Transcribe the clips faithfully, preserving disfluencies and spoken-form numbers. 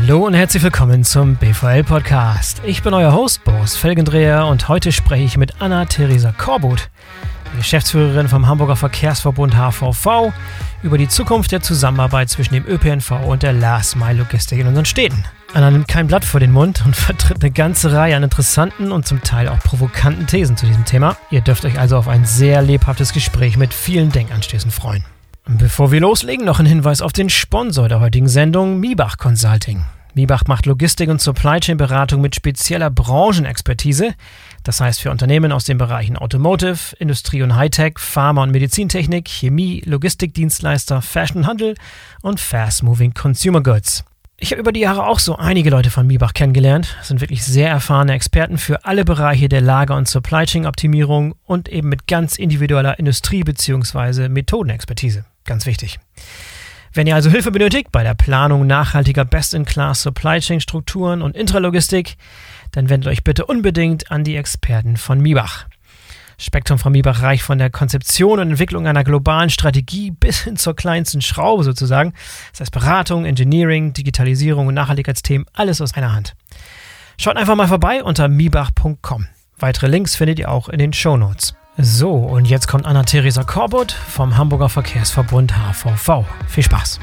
Hallo und herzlich willkommen zum B V L-Podcast. Ich bin euer Host, Boris Felgendreher, und heute spreche ich mit Anna-Theresa Korbut, die Geschäftsführerin vom Hamburger Verkehrsverbund H V V, über die Zukunft der Zusammenarbeit zwischen dem Ö P N V und der Last-Mile-Logistik in unseren Städten. Anna nimmt kein Blatt vor den Mund und vertritt eine ganze Reihe an interessanten und zum Teil auch provokanten Thesen zu diesem Thema. Ihr dürft euch also auf ein sehr lebhaftes Gespräch mit vielen Denkanstößen freuen. Bevor wir loslegen, noch ein Hinweis auf den Sponsor der heutigen Sendung, Miebach Consulting. Miebach macht Logistik- und Supply-Chain-Beratung mit spezieller Branchenexpertise. Das heißt für Unternehmen aus den Bereichen Automotive, Industrie- und Hightech, Pharma- und Medizintechnik, Chemie, Logistikdienstleister, Fashion- Handel und Fast-Moving Consumer Goods. Ich habe über die Jahre auch so einige Leute von Miebach kennengelernt. Das sind wirklich sehr erfahrene Experten für alle Bereiche der Lager- und Supply-Chain-Optimierung und eben mit ganz individueller Industrie- bzw. Methodenexpertise. Ganz wichtig. Wenn ihr also Hilfe benötigt bei der Planung nachhaltiger Best-in-Class Supply-Chain-Strukturen und Intralogistik, dann wendet euch bitte unbedingt an die Experten von Miebach. Spektrum von Miebach reicht von der Konzeption und Entwicklung einer globalen Strategie bis hin zur kleinsten Schraube sozusagen. Das heißt Beratung, Engineering, Digitalisierung und Nachhaltigkeitsthemen, alles aus einer Hand. Schaut einfach mal vorbei unter miebach punkt com. Weitere Links findet ihr auch in den Shownotes. So, und jetzt kommt Anna-Theresa Korbut vom Hamburger Verkehrsverbund H V V. Viel Spaß!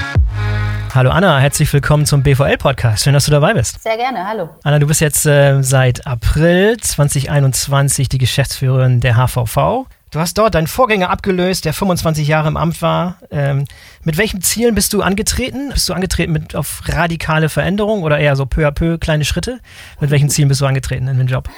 Hallo Anna, herzlich willkommen zum B V L-Podcast. Schön, dass du dabei bist. Sehr gerne, hallo. Anna, du bist jetzt äh, seit April zwanzig einundzwanzig die Geschäftsführerin der H V V. Du hast dort deinen Vorgänger abgelöst, der fünfundzwanzig Jahre im Amt war. Ähm, mit welchen Zielen bist du angetreten? Bist du angetreten mit auf radikale Veränderungen oder eher so peu à peu kleine Schritte? Mit welchen Zielen bist du angetreten in den Job?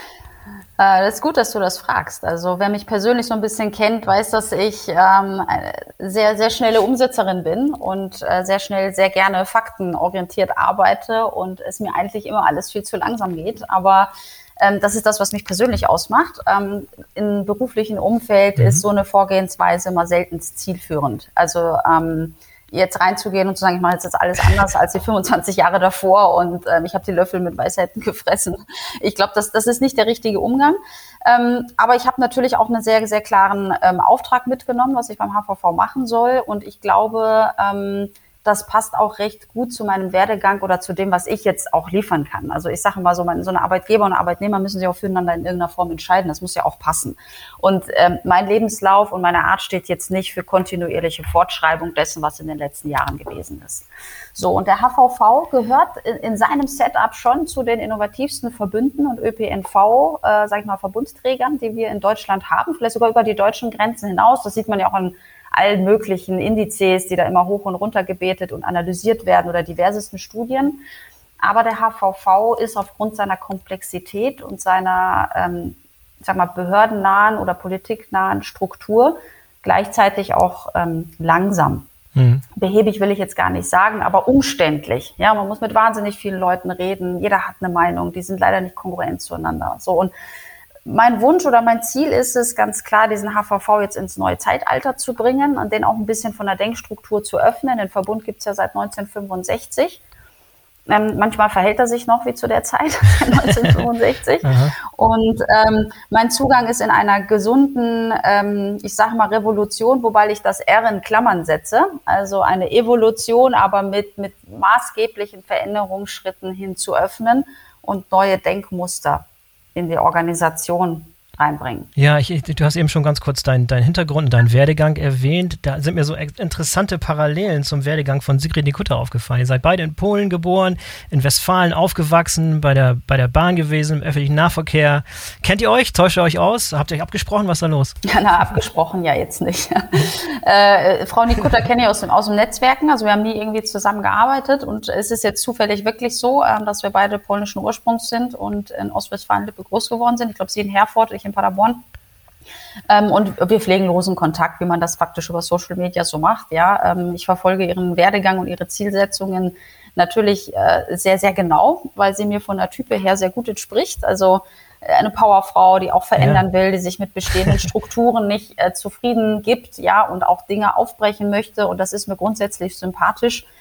Das ist gut, dass du das fragst. Also wer mich persönlich so ein bisschen kennt, weiß, dass ich ähm, eine sehr, sehr schnelle Umsetzerin bin und äh, sehr schnell, sehr gerne faktenorientiert arbeite und es mir eigentlich immer alles viel zu langsam geht. Aber ähm, das ist das, was mich persönlich ausmacht. Ähm, im beruflichen Umfeld mhm. ist so eine Vorgehensweise immer selten zielführend. Also ähm, jetzt reinzugehen und zu sagen, ich mache jetzt, jetzt alles anders als die fünfundzwanzig Jahre davor und ähm, ich habe die Löffel mit Weisheiten gefressen. Ich glaube, das, das ist nicht der richtige Umgang. Ähm, aber ich habe natürlich auch einen sehr, sehr klaren ähm, Auftrag mitgenommen, was ich beim H V V machen soll. Und ich glaube, ähm, das passt auch recht gut zu meinem Werdegang oder zu dem, was ich jetzt auch liefern kann. Also ich sage mal so, so eine Arbeitgeber und Arbeitnehmer müssen sich auch füreinander in irgendeiner Form entscheiden. Das muss ja auch passen. Und ähm, mein Lebenslauf und meine Art steht jetzt nicht für kontinuierliche Fortschreibung dessen, was in den letzten Jahren gewesen ist. So, und der H V V gehört in, in seinem Setup schon zu den innovativsten Verbünden und Ö P N V, äh, sag ich mal, Verbundsträgern, die wir in Deutschland haben, vielleicht sogar über die deutschen Grenzen hinaus. Das sieht man ja auch an allen möglichen Indizes, die da immer hoch und runter gebetet und analysiert werden oder diversesten Studien. Aber der H V V ist aufgrund seiner Komplexität und seiner, ähm, ich sag mal, behördennahen oder politiknahen Struktur gleichzeitig auch ähm, langsam. Mhm. Behäbig will ich jetzt gar nicht sagen, aber umständlich. Ja, man muss mit wahnsinnig vielen Leuten reden. Jeder hat eine Meinung. Die sind leider nicht kongruent zueinander. So, und mein Wunsch oder mein Ziel ist es, ganz klar, diesen H V V jetzt ins neue Zeitalter zu bringen und den auch ein bisschen von der Denkstruktur zu öffnen. Den Verbund gibt es ja seit neunzehnhundertfünfundsechzig. Ähm, manchmal verhält er sich noch wie zu der Zeit, neunzehnhundertfünfundsechzig. Und ähm, mein Zugang ist in einer gesunden, ähm, ich sage mal Revolution, wobei ich das R in Klammern setze. Also eine Evolution, aber mit, mit maßgeblichen Veränderungsschritten hin zu öffnen und neue Denkmuster in die Organisation reinbringen. Ja, ich, du hast eben schon ganz kurz deinen dein Hintergrund und deinen Werdegang erwähnt. Da sind mir so interessante Parallelen zum Werdegang von Sigrid Nikutta aufgefallen. Ihr seid beide in Polen geboren, in Westfalen aufgewachsen, bei der, bei der Bahn gewesen, im öffentlichen Nahverkehr. Kennt ihr euch? Täuscht ihr euch aus? Habt ihr euch abgesprochen? Was ist da los? Ja, na, abgesprochen ja jetzt nicht. äh, Frau Nikutta kenne ich aus dem, aus dem Netzwerken, also wir haben nie irgendwie zusammengearbeitet und es ist jetzt zufällig wirklich so, äh, dass wir beide polnischen Ursprungs sind und in Ostwestfalen-Lippe groß geworden sind. Ich glaube, sie in Herford, ich in Paderborn. Ähm, und wir pflegen losen Kontakt, wie man das faktisch über Social Media so macht. Ja, ähm, ich verfolge ihren Werdegang und ihre Zielsetzungen natürlich äh, sehr, sehr genau, weil sie mir von der Type her sehr gut entspricht. Also äh, eine Powerfrau, die auch verändern ja. will, die sich mit bestehenden Strukturen nicht äh, zufrieden gibt, ja, und auch Dinge aufbrechen möchte. Und das ist mir grundsätzlich sympathisch.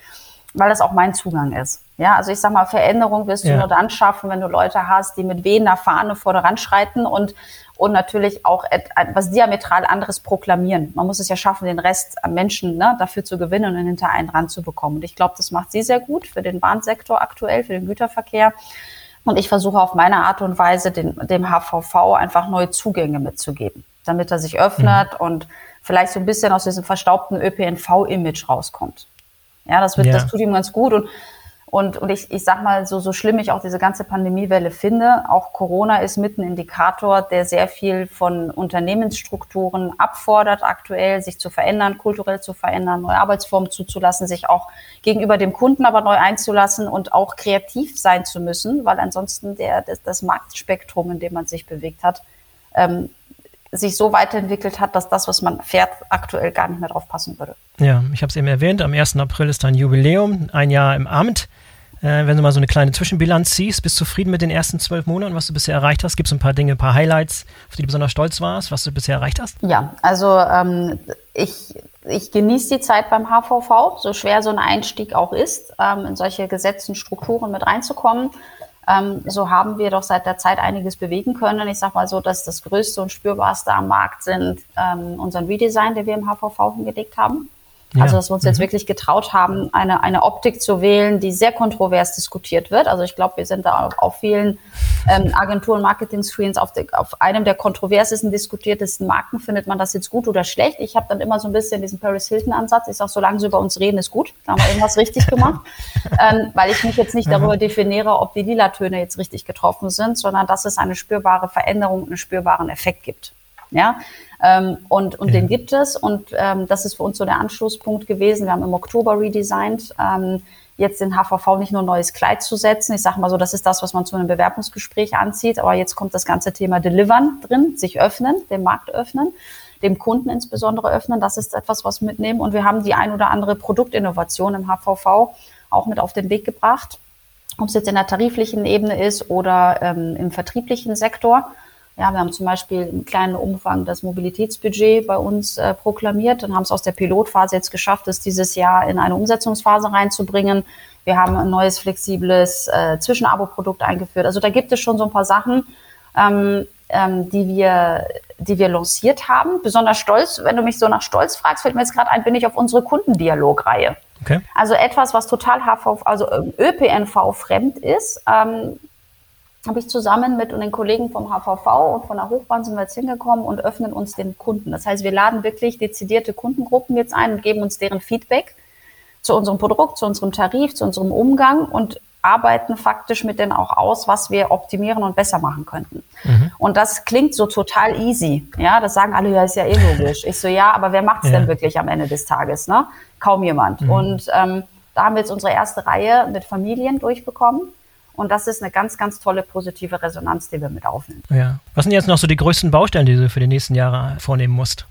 weil das auch mein Zugang ist. Ja, also ich sag mal, Veränderung wirst du ja. nur dann schaffen, wenn du Leute hast, die mit wehender Fahne voranschreiten und, und natürlich auch etwas diametral anderes proklamieren. Man muss es ja schaffen, den Rest an Menschen ne, dafür zu gewinnen und hinter einen dran zu bekommen. Und ich glaube, das macht sie sehr gut für den Bahnsektor aktuell, für den Güterverkehr. Und ich versuche auf meine Art und Weise, den, dem H V V einfach neue Zugänge mitzugeben, damit er sich öffnet mhm. und vielleicht so ein bisschen aus diesem verstaubten Ö P N V-Image rauskommt. Ja, das wird, ja. das tut ihm ganz gut. Und, und, und ich, ich sag mal, so, so schlimm ich auch diese ganze Pandemiewelle finde, auch Corona ist mit ein Indikator, der sehr viel von Unternehmensstrukturen abfordert aktuell, sich zu verändern, kulturell zu verändern, neue Arbeitsformen zuzulassen, sich auch gegenüber dem Kunden aber neu einzulassen und auch kreativ sein zu müssen, weil ansonsten der, das, das Marktspektrum, in dem man sich bewegt hat, ähm, sich so weiterentwickelt hat, dass das, was man fährt, aktuell gar nicht mehr drauf passen würde. Ja, ich habe es eben erwähnt, am ersten April ist dein Jubiläum, ein Jahr im Amt. Äh, wenn du mal so eine kleine Zwischenbilanz ziehst, bist du zufrieden mit den ersten zwölf Monaten, was du bisher erreicht hast? Gibt es ein paar Dinge, ein paar Highlights, auf die du besonders stolz warst, was du bisher erreicht hast? Ja, also ähm, ich, ich genieße die Zeit beim H V V, so schwer so ein Einstieg auch ist, ähm, in solche gesetzten Strukturen mit reinzukommen. Ähm, so haben wir doch seit der Zeit einiges bewegen können. Ich sag mal so, dass das Größte und Spürbarste am Markt sind ähm, unseren Redesign, den wir im H V V hingelegt haben. Ja. Also, dass wir uns jetzt mhm. wirklich getraut haben, eine, eine Optik zu wählen, die sehr kontrovers diskutiert wird. Also ich glaube, wir sind da auf, auf vielen ähm, Agenturen, Marketing-Screens, auf, de, auf einem der kontroversesten, diskutiertesten Marken. Findet man das jetzt gut oder schlecht? Ich habe dann immer so ein bisschen diesen Paris Hilton-Ansatz. Ich sage, solange sie über uns reden, ist gut. Da haben wir irgendwas richtig gemacht. ähm, weil ich mich jetzt nicht darüber mhm. definiere, ob die Lila-Töne jetzt richtig getroffen sind, sondern dass es eine spürbare Veränderung, einen spürbaren Effekt gibt. Ja, ähm, und, und ja. den gibt es und ähm, das ist für uns so der Anschlusspunkt gewesen. Wir haben im Oktober redesigned, ähm, jetzt den H V V nicht nur ein neues Kleid zu setzen. Ich sage mal so, das ist das, was man zu einem Bewerbungsgespräch anzieht, aber jetzt kommt das ganze Thema Delivern drin, sich öffnen, den Markt öffnen, dem Kunden insbesondere öffnen. Das ist etwas, was wir mitnehmen und wir haben die ein oder andere Produktinnovation im H V V auch mit auf den Weg gebracht, ob es jetzt in der tariflichen Ebene ist oder ähm, im vertrieblichen Sektor. Ja, wir haben zum Beispiel im kleinen Umfang das Mobilitätsbudget bei uns äh, proklamiert und haben es aus der Pilotphase jetzt geschafft, es dieses Jahr in eine Umsetzungsphase reinzubringen. Wir haben ein neues, flexibles äh, Zwischenabo-Produkt eingeführt. Also da gibt es schon so ein paar Sachen, ähm, ähm, die wir, die wir lanciert haben. Besonders stolz, wenn du mich so nach Stolz fragst, fällt mir jetzt gerade ein, bin ich auf unsere Kundendialogreihe. Okay. Also etwas, was total H V V, also Ö P N V-fremd ist, ähm, habe ich zusammen mit den Kollegen vom H V V und von der Hochbahn sind wir jetzt hingekommen und öffnen uns den Kunden. Das heißt, wir laden wirklich dezidierte Kundengruppen jetzt ein und geben uns deren Feedback zu unserem Produkt, zu unserem Tarif, zu unserem Umgang und arbeiten faktisch mit denen auch aus, was wir optimieren und besser machen könnten. Mhm. Und das klingt so total easy. Ja, das sagen alle, ja, ist ja eh logisch. Ich so, ja, aber wer macht es ja. denn wirklich am Ende des Tages? Ne? Kaum jemand. Mhm. Und ähm, da haben wir jetzt unsere erste Reihe mit Familien durchbekommen. Und das ist eine ganz, ganz tolle positive Resonanz, die wir mit aufnehmen. Ja. Was sind jetzt noch so die größten Baustellen, die du für die nächsten Jahre vornehmen musst?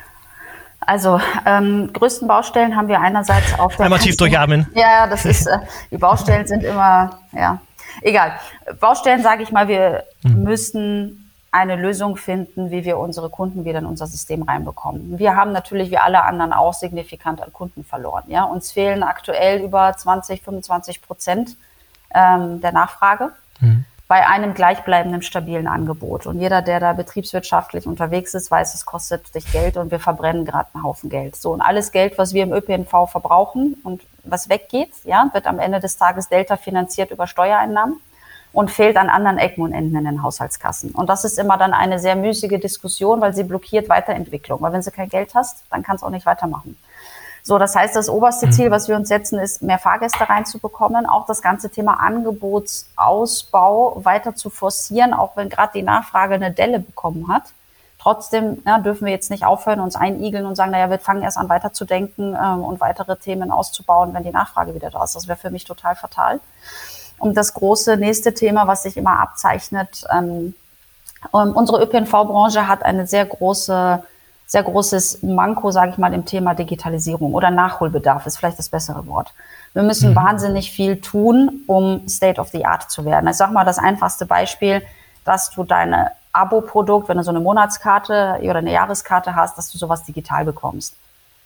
Also ähm, größten Baustellen haben wir einerseits auf der... Einmal tief durchatmen. Ja, das ist, äh, die Baustellen sind immer, ja, egal. Baustellen, sage ich mal, wir hm. müssen eine Lösung finden, wie wir unsere Kunden wieder in unser System reinbekommen. Wir haben natürlich, wie alle anderen, auch signifikant an Kunden verloren. Ja, uns fehlen aktuell über zwanzig, fünfundzwanzig Prozent der Nachfrage mhm. bei einem gleichbleibenden, stabilen Angebot. Und jeder, der da betriebswirtschaftlich unterwegs ist, weiß, es kostet dich Geld und wir verbrennen gerade einen Haufen Geld. So, und alles Geld, was wir im Ö P N V verbrauchen und was weggeht, ja, wird am Ende des Tages Delta finanziert über Steuereinnahmen und fehlt an anderen Ecken und Enden in den Haushaltskassen. Und das ist immer dann eine sehr müßige Diskussion, weil sie blockiert Weiterentwicklung. Weil wenn du kein Geld hast, dann kannst du auch nicht weitermachen. So, das heißt, das oberste Ziel, was wir uns setzen, ist, mehr Fahrgäste reinzubekommen, auch das ganze Thema Angebotsausbau weiter zu forcieren, auch wenn gerade die Nachfrage eine Delle bekommen hat. Trotzdem ja, dürfen wir jetzt nicht aufhören, uns einigeln und sagen, naja, wir fangen erst an weiterzudenken ähm, und weitere Themen auszubauen, wenn die Nachfrage wieder da ist. Das wäre für mich total fatal. Und das große nächste Thema, was sich immer abzeichnet, ähm, unsere Ö P N V-Branche hat eine sehr große sehr großes Manko, sage ich mal, im Thema Digitalisierung oder Nachholbedarf ist vielleicht das bessere Wort. Wir müssen mhm. wahnsinnig viel tun, um State of the Art zu werden. Ich sage mal das einfachste Beispiel, dass du deine Abo-Produkt, wenn du so eine Monatskarte oder eine Jahreskarte hast, dass du sowas digital bekommst.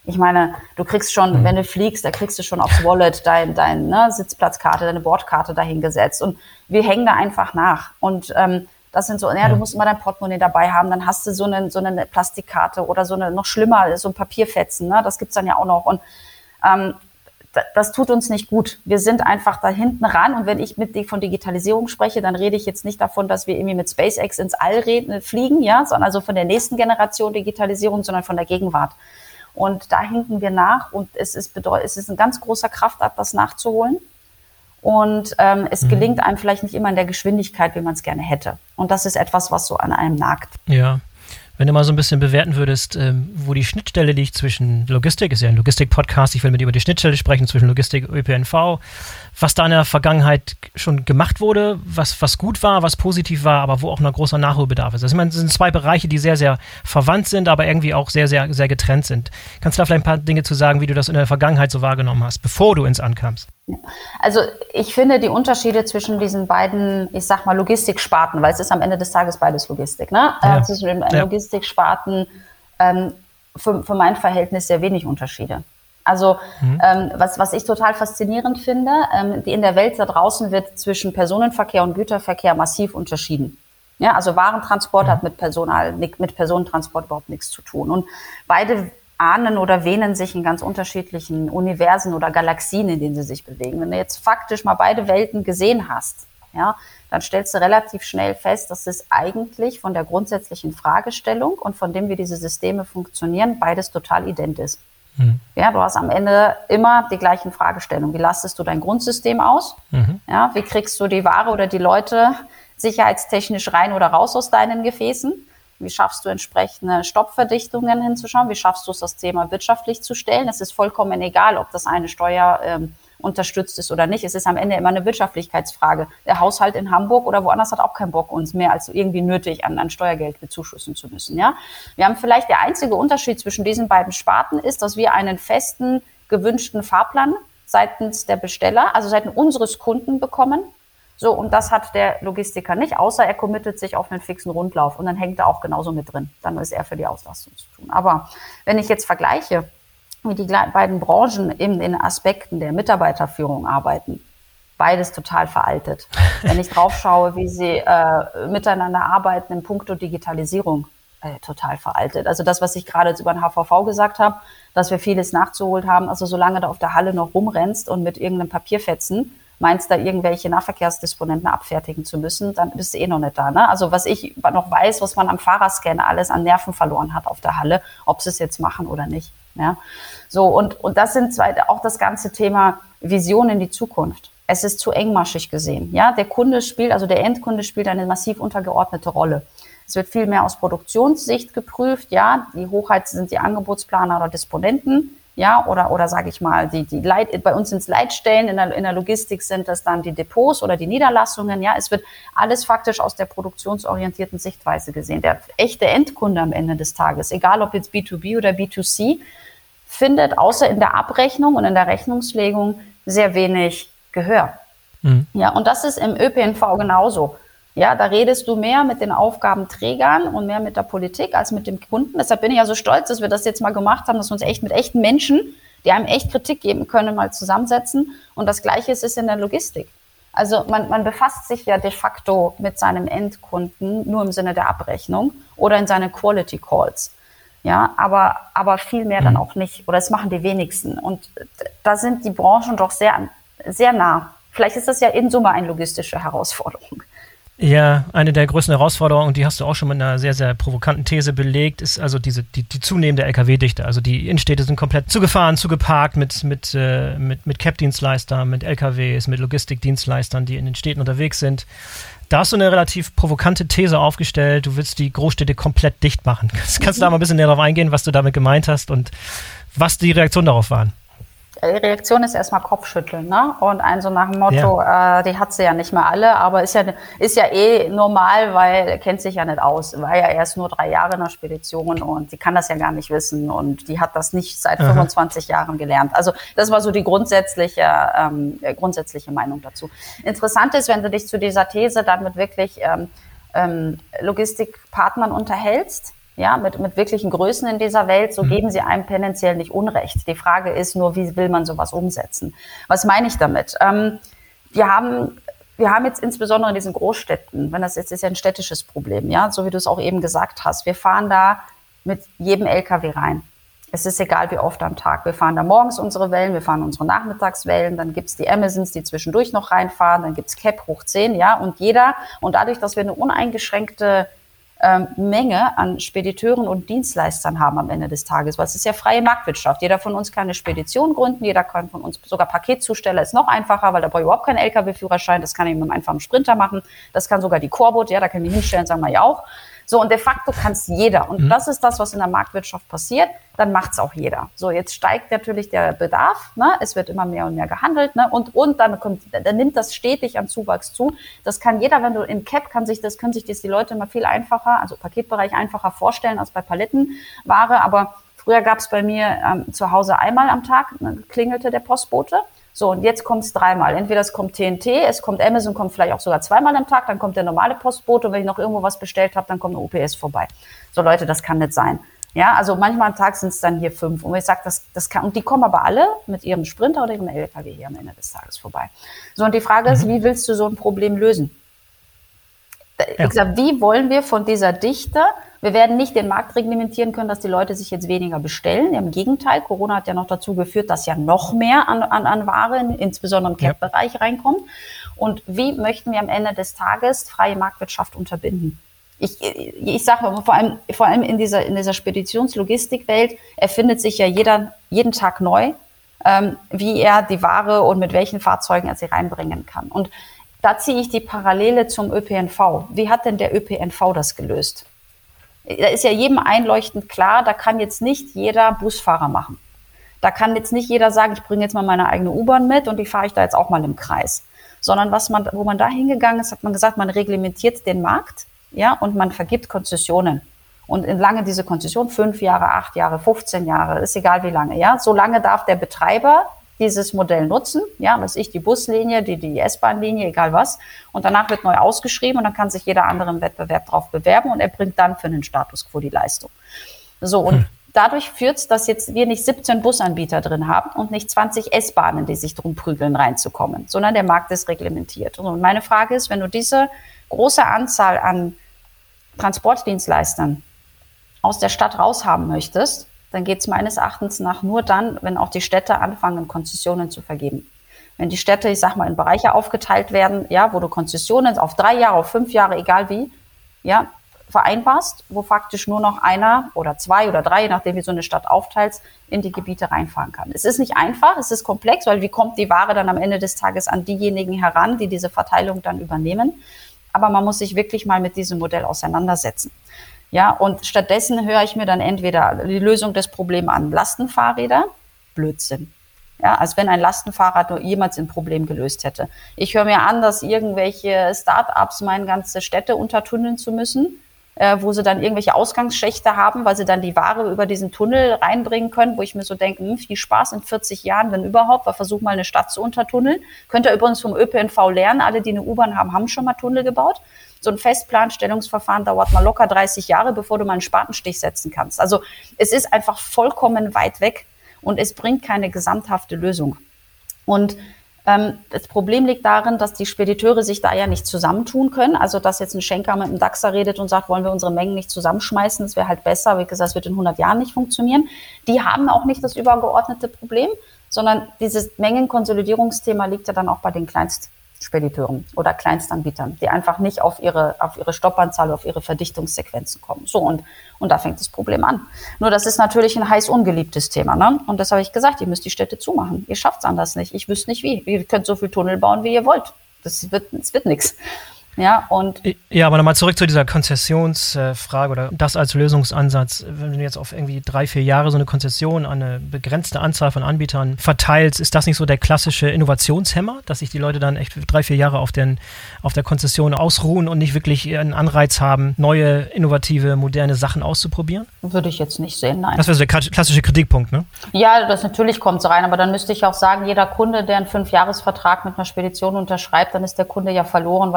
Ich meine, du kriegst schon, mhm. wenn du fliegst, da kriegst du schon aufs Wallet dein, dein ne, Sitzplatzkarte, deine Bordkarte dahingesetzt. Und wir hängen da einfach nach. Und ähm, das sind so, ja, du musst immer dein Portemonnaie dabei haben, dann hast du so eine, so eine Plastikkarte oder so eine, noch schlimmer, so ein Papierfetzen, ne? Das gibt's dann ja auch noch. Und ähm, das tut uns nicht gut. Wir sind einfach da hinten ran. Und wenn ich mit von Digitalisierung spreche, dann rede ich jetzt nicht davon, dass wir irgendwie mit SpaceX ins All reden, fliegen, ja, sondern also von der nächsten Generation Digitalisierung, sondern von der Gegenwart. Und da hinken wir nach. Und es ist bedeut- es ist ein ganz großer Kraftakt, das nachzuholen. Und ähm, es mhm. gelingt einem vielleicht nicht immer in der Geschwindigkeit, wie man es gerne hätte. Und das ist etwas, was so an einem nagt. Ja. Wenn du mal so ein bisschen bewerten würdest, ähm, wo die Schnittstelle liegt zwischen Logistik, ist ja ein Logistik-Podcast, ich will mit dir über die Schnittstelle sprechen, zwischen Logistik und Ö P N V, was da in der Vergangenheit schon gemacht wurde, was, was gut war, was positiv war, aber wo auch noch großer Nachholbedarf ist. Also ich meine, es sind zwei Bereiche, die sehr, sehr verwandt sind, aber irgendwie auch sehr, sehr, sehr getrennt sind. Kannst du da vielleicht ein paar Dinge zu sagen, wie du das in der Vergangenheit so wahrgenommen hast, bevor du ins Ankamst? Also ich finde die Unterschiede zwischen diesen beiden, ich sag mal, Logistiksparten, weil es ist am Ende des Tages beides Logistik, ne? Ja. Äh, zwischen den ja. Logistiksparten ähm, für, für mein Verhältnis sehr wenig Unterschiede. Also mhm. ähm, was, was ich total faszinierend finde, ähm, die in der Welt da draußen wird zwischen Personenverkehr und Güterverkehr massiv unterschieden. Ja, also Warentransport mhm. hat mit Personal, mit Personentransport überhaupt nichts zu tun. Und beide ahnen oder wähnen sich in ganz unterschiedlichen Universen oder Galaxien, in denen sie sich bewegen. Wenn du jetzt faktisch mal beide Welten gesehen hast, ja, dann stellst du relativ schnell fest, dass es eigentlich von der grundsätzlichen Fragestellung und von dem, wie diese Systeme funktionieren, beides total ident ist. Mhm. Ja, du hast am Ende immer die gleichen Fragestellungen. Wie lastest du dein Grundsystem aus? Mhm. Ja, wie kriegst du die Ware oder die Leute sicherheitstechnisch rein oder raus aus deinen Gefäßen? Wie schaffst du entsprechende Stoppverdichtungen hinzuschauen? Wie schaffst du es, das Thema wirtschaftlich zu stellen? Es ist vollkommen egal, ob das eine Steuer ähm, unterstützt ist oder nicht. Es ist am Ende immer eine Wirtschaftlichkeitsfrage. Der Haushalt in Hamburg oder woanders hat auch keinen Bock, uns mehr als irgendwie nötig an, an Steuergeld bezuschussen zu müssen. Ja? Wir haben vielleicht der einzige Unterschied zwischen diesen beiden Sparten ist, dass wir einen festen, gewünschten Fahrplan seitens der Besteller, also seitens unseres Kunden bekommen. So, und das hat der Logistiker nicht, außer er committet sich auf einen fixen Rundlauf und dann hängt er auch genauso mit drin. Dann ist er für die Auslastung zu tun. Aber wenn ich jetzt vergleiche, wie die beiden Branchen in den Aspekten der Mitarbeiterführung arbeiten, beides total veraltet. Wenn ich drauf schaue, wie sie äh, miteinander arbeiten in puncto Digitalisierung, äh, total veraltet. Also das, was ich gerade jetzt über den H V V gesagt habe, dass wir vieles nachzuholen haben, also solange du auf der Halle noch rumrennst und mit irgendeinem Papierfetzen meinst, da irgendwelche Nahverkehrsdisponenten abfertigen zu müssen, dann bist du eh noch nicht da. Ne? Also was ich noch weiß, was man am Fahrerscan alles an Nerven verloren hat auf der Halle, ob sie es jetzt machen oder nicht. Ja? So, und, und das sind zwei, auch das ganze Thema Vision in die Zukunft. Es ist zu engmaschig gesehen. Ja? Der Kunde spielt, also der Endkunde spielt eine massiv untergeordnete Rolle. Es wird viel mehr aus Produktionssicht geprüft. Ja, die Hochheit sind die Angebotsplaner oder Disponenten. Ja, oder, oder sage ich mal, die, die Leit, bei uns sind es Leitstellen, in der, in der Logistik sind das dann die Depots oder die Niederlassungen. Ja, es wird alles faktisch aus der produktionsorientierten Sichtweise gesehen. Der echte Endkunde am Ende des Tages, egal ob jetzt B zwei B oder B zwei C, findet außer in der Abrechnung und in der Rechnungslegung sehr wenig Gehör. Mhm. Ja, und das ist im Ö P N V genauso. Ja, da redest du mehr mit den Aufgabenträgern und mehr mit der Politik als mit dem Kunden. Deshalb bin ich ja so stolz, dass wir das jetzt mal gemacht haben, dass wir uns echt mit echten Menschen, die einem echt Kritik geben können, mal zusammensetzen. Und das Gleiche ist es in der Logistik. Also man, man befasst sich ja de facto mit seinem Endkunden nur im Sinne der Abrechnung oder in seinen Quality Calls. Ja, aber, aber viel mehr dann auch nicht. Oder das machen die wenigsten. Und da sind die Branchen doch sehr, sehr nah. Vielleicht ist das ja in Summe eine logistische Herausforderung. Ja, eine der größten Herausforderungen, und die hast du auch schon mit einer sehr, sehr provokanten These belegt, ist also diese die, die zunehmende L K W-Dichte. Also die Innenstädte sind komplett zugefahren, zugeparkt mit, mit, äh, mit, mit Cap-Dienstleistern, mit L K Ws, mit Logistikdienstleistern, die in den Städten unterwegs sind. Da hast du eine relativ provokante These aufgestellt, du willst die Großstädte komplett dicht machen. Kannst, kannst du da mal ein bisschen näher drauf eingehen, was du damit gemeint hast und was die Reaktionen darauf waren? Die Reaktion ist erstmal Kopfschütteln, ne? Und ein so nach dem Motto, ja. äh, die hat sie ja nicht mehr alle, aber ist ja, ist ja eh normal, weil er kennt sich ja nicht aus. War ja erst nur drei Jahre in der Spedition und die kann das ja gar nicht wissen und die hat das nicht seit Aha. fünfundzwanzig Jahren gelernt. Also das war so die grundsätzliche, ähm, grundsätzliche Meinung dazu. Interessant ist, wenn du dich zu dieser These dann mit wirklich ähm, ähm, Logistikpartnern unterhältst, ja, mit, mit wirklichen Größen in dieser Welt, so geben sie einem tendenziell nicht Unrecht. Die Frage ist nur, wie will man sowas umsetzen? Was meine ich damit? Ähm, wir haben, wir haben jetzt insbesondere in diesen Großstädten, wenn das jetzt ist ja ein städtisches Problem, ja, so wie du es auch eben gesagt hast, wir fahren da mit jedem L K W rein. Es ist egal, wie oft am Tag. Wir fahren da morgens unsere Wellen, wir fahren unsere Nachmittagswellen, dann gibt's die Amazons, die zwischendurch noch reinfahren, dann gibt's Cap hoch zehn, ja, und jeder, und dadurch, dass wir eine uneingeschränkte ähm, Menge an Spediteuren und Dienstleistern haben am Ende des Tages, weil es ist ja freie Marktwirtschaft. Jeder von uns kann eine Spedition gründen, jeder kann von uns, sogar Paketzusteller ist noch einfacher, weil da brauche ich überhaupt keinen L K W-Führerschein, das kann ich mit einem einfachen Sprinter machen, das kann sogar die Corbut, ja, da kann ich hinstellen, sagen wir ja auch. So, und de facto kann es jeder. Und mhm. das ist das, was in der Marktwirtschaft passiert. Dann macht es auch jeder. So, jetzt steigt natürlich der Bedarf. Ne? Es wird immer mehr und mehr gehandelt. Ne? Und, und dann, kommt, dann nimmt das stetig an Zuwachs zu. Das kann jeder, wenn du in Cap, kann sich das, können sich das die Leute immer viel einfacher, also Paketbereich einfacher vorstellen als bei Palettenware. Aber früher gab es bei mir ähm, zu Hause einmal am Tag, ne, klingelte der Postbote. So, und jetzt kommt es dreimal. Entweder es kommt T N T, es kommt Amazon, kommt vielleicht auch sogar zweimal am Tag, dann kommt der normale Postbote und wenn ich noch irgendwo was bestellt habe, dann kommt eine U P S vorbei. So, Leute, das kann nicht sein. Ja, also manchmal am Tag sind es dann hier fünf. Und ich sage, das, das kann, und die kommen aber alle mit ihrem Sprinter oder ihrem L K W hier am Ende des Tages vorbei. So, und die Frage ist, wie willst du so ein Problem lösen? Ja. Ich sag, wie wollen wir von dieser Dichte, wir werden nicht den Markt reglementieren können, dass die Leute sich jetzt weniger bestellen. Im Gegenteil, Corona hat ja noch dazu geführt, dass ja noch mehr an, an, an Ware, insbesondere im Cap-Bereich, ja. reinkommt. Und wie möchten wir am Ende des Tages freie Marktwirtschaft unterbinden? Ich, ich sage mal, vor allem, vor allem in dieser, in dieser Speditionslogistikwelt erfindet sich ja jeder, jeden Tag neu, ähm, wie er die Ware und mit welchen Fahrzeugen er sie reinbringen kann. Und da ziehe ich die Parallele zum Ö P N V. Wie hat denn der Ö P N V das gelöst? Da ist ja jedem einleuchtend klar, da kann jetzt nicht jeder Busfahrer machen. Da kann jetzt nicht jeder sagen, ich bringe jetzt mal meine eigene U-Bahn mit und die fahre ich da jetzt auch mal im Kreis. Sondern was man, wo man da hingegangen ist, hat man gesagt, man reglementiert den Markt, ja, und man vergibt Konzessionen. Und lange diese Konzession, fünf Jahre, acht Jahre, fünfzehn Jahre, ist egal wie lange, ja. So lange darf der Betreiber dieses Modell nutzen, ja, was ich, die Buslinie, die, die S-Bahn-Linie, egal was. Und danach wird neu ausgeschrieben und dann kann sich jeder andere im Wettbewerb drauf bewerben und er bringt dann für den Status quo die Leistung. So, und hm. dadurch führt es, dass jetzt wir nicht siebzehn Busanbieter drin haben und nicht zwanzig S-Bahnen, die sich drum prügeln, reinzukommen, sondern der Markt ist reglementiert. Und meine Frage ist, wenn du diese große Anzahl an Transportdienstleistern aus der Stadt raushaben möchtest, dann geht es meines Erachtens nach nur dann, wenn auch die Städte anfangen, Konzessionen zu vergeben. Wenn die Städte, ich sag mal, in Bereiche aufgeteilt werden, ja, wo du Konzessionen auf drei Jahre, auf fünf Jahre, egal wie, ja, vereinbarst, wo faktisch nur noch einer oder zwei oder drei, je nachdem wie so eine Stadt aufteilst, in die Gebiete reinfahren kann. Es ist nicht einfach, es ist komplex, weil wie kommt die Ware dann am Ende des Tages an diejenigen heran, die diese Verteilung dann übernehmen? Aber man muss sich wirklich mal mit diesem Modell auseinandersetzen. Ja, und stattdessen höre ich mir dann entweder die Lösung des Problems an Lastenfahrräder, Blödsinn. Ja, als wenn ein Lastenfahrrad nur jemals ein Problem gelöst hätte. Ich höre mir an, dass irgendwelche Start-ups meinen, ganze Städte untertunneln zu müssen, äh, wo sie dann irgendwelche Ausgangsschächte haben, weil sie dann die Ware über diesen Tunnel reinbringen können, wo ich mir so denke, hm, viel Spaß in vierzig Jahren, wenn überhaupt, weil versuch mal eine Stadt zu untertunneln. Könnt ihr übrigens vom Ö P N V lernen, alle, die eine U-Bahn haben, haben schon mal Tunnel gebaut. So ein Festplanstellungsverfahren dauert mal locker dreißig Jahre, bevor du mal einen Spatenstich setzen kannst. Also es ist einfach vollkommen weit weg und es bringt keine gesamthafte Lösung. Und ähm, das Problem liegt darin, dass die Spediteure sich da ja nicht zusammentun können. Also dass jetzt ein Schenker mit einem Daxer redet und sagt, wollen wir unsere Mengen nicht zusammenschmeißen, das wäre halt besser. Wie gesagt, das wird in hundert Jahren nicht funktionieren. Die haben auch nicht das übergeordnete Problem, sondern dieses Mengenkonsolidierungsthema liegt ja dann auch bei den Kleinst Spediteuren oder Kleinstanbietern, die einfach nicht auf ihre, auf ihre Stoppanzahl, auf ihre Verdichtungssequenzen kommen. So, und, und da fängt das Problem an. Nur das ist natürlich ein heiß ungeliebtes Thema, ne? Und das habe ich gesagt, ihr müsst die Städte zumachen. Ihr schafft es anders nicht. Ich wüsste nicht wie. Ihr könnt so viel Tunnel bauen, wie ihr wollt. Das wird, das wird nichts. Ja, und ja, aber nochmal zurück zu dieser Konzessionsfrage oder das als Lösungsansatz. Wenn du jetzt auf irgendwie drei, vier Jahre so eine Konzession an eine begrenzte Anzahl von Anbietern verteilst, ist das nicht so der klassische Innovationshemmer, dass sich die Leute dann echt drei, vier Jahre auf, den, auf der Konzession ausruhen und nicht wirklich einen Anreiz haben, neue, innovative, moderne Sachen auszuprobieren? Würde ich jetzt nicht sehen, nein. Das wäre so der klassische Kritikpunkt, ne? Ja, das natürlich kommt so rein, aber dann müsste ich auch sagen, jeder Kunde, der einen Fünfjahresvertrag mit einer Spedition unterschreibt, dann ist der Kunde ja verloren, weil ist er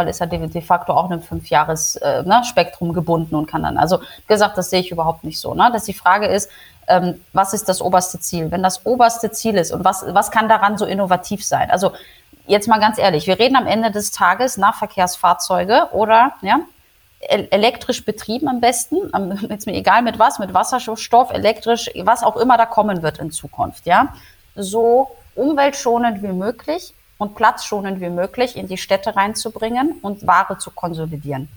de facto auch einem Fünfjahres-Spektrum äh, gebunden und kann dann, also gesagt, das sehe ich überhaupt nicht so. Ne? Dass die Frage ist, ähm, was ist das oberste Ziel? Wenn das oberste Ziel ist und was, was kann daran so innovativ sein? Also jetzt mal ganz ehrlich, wir reden am Ende des Tages Nahverkehrsfahrzeuge oder ja, elektrisch betrieben am besten, jetzt mir egal mit was, mit Wasserstoff, elektrisch, was auch immer da kommen wird in Zukunft, ja, so umweltschonend wie möglich und platzschonend wie möglich in die Städte reinzubringen und Ware zu konsolidieren.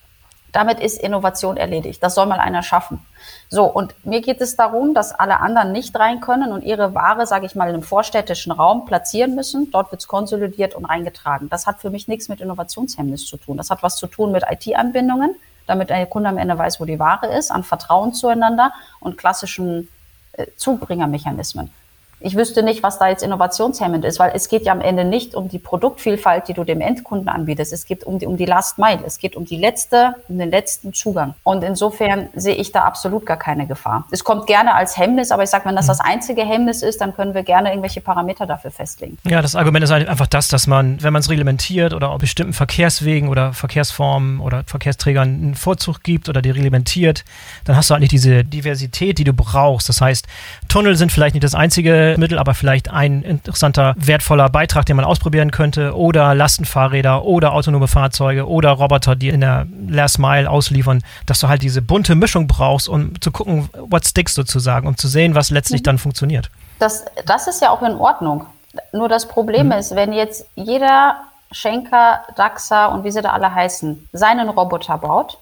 Damit ist Innovation erledigt. Das soll mal einer schaffen. So, und mir geht es darum, dass alle anderen nicht rein können und ihre Ware, sage ich mal, im vorstädtischen Raum platzieren müssen. Dort wird es konsolidiert und reingetragen. Das hat für mich nichts mit Innovationshemmnis zu tun. Das hat was zu tun mit I T-Anbindungen, damit der Kunde am Ende weiß, wo die Ware ist, an Vertrauen zueinander und klassischen äh, Zubringermechanismen. Ich wüsste nicht, was da jetzt innovationshemmend ist, weil es geht ja am Ende nicht um die Produktvielfalt, die du dem Endkunden anbietest. Es geht um die, um die Last Mile. Es geht um die letzte, um den letzten Zugang. Und insofern sehe ich da absolut gar keine Gefahr. Es kommt gerne als Hemmnis, aber ich sage, wenn das das einzige Hemmnis ist, dann können wir gerne irgendwelche Parameter dafür festlegen. Ja, das Argument ist einfach das, dass man, wenn man es reglementiert oder auf bestimmten Verkehrswegen oder Verkehrsformen oder Verkehrsträgern einen Vorzug gibt oder die reglementiert, dann hast du eigentlich diese Diversität, die du brauchst. Das heißt, Tunnel sind vielleicht nicht das einzige Mittel, aber vielleicht ein interessanter, wertvoller Beitrag, den man ausprobieren könnte, oder Lastenfahrräder oder autonome Fahrzeuge oder Roboter, die in der Last Mile ausliefern, dass du halt diese bunte Mischung brauchst, um zu gucken, what sticks sozusagen, um zu sehen, was letztlich mhm. dann funktioniert. Das, das ist ja auch in Ordnung. Nur das Problem mhm. ist, wenn jetzt jeder Schenker, Dachser und wie sie da alle heißen, seinen Roboter baut,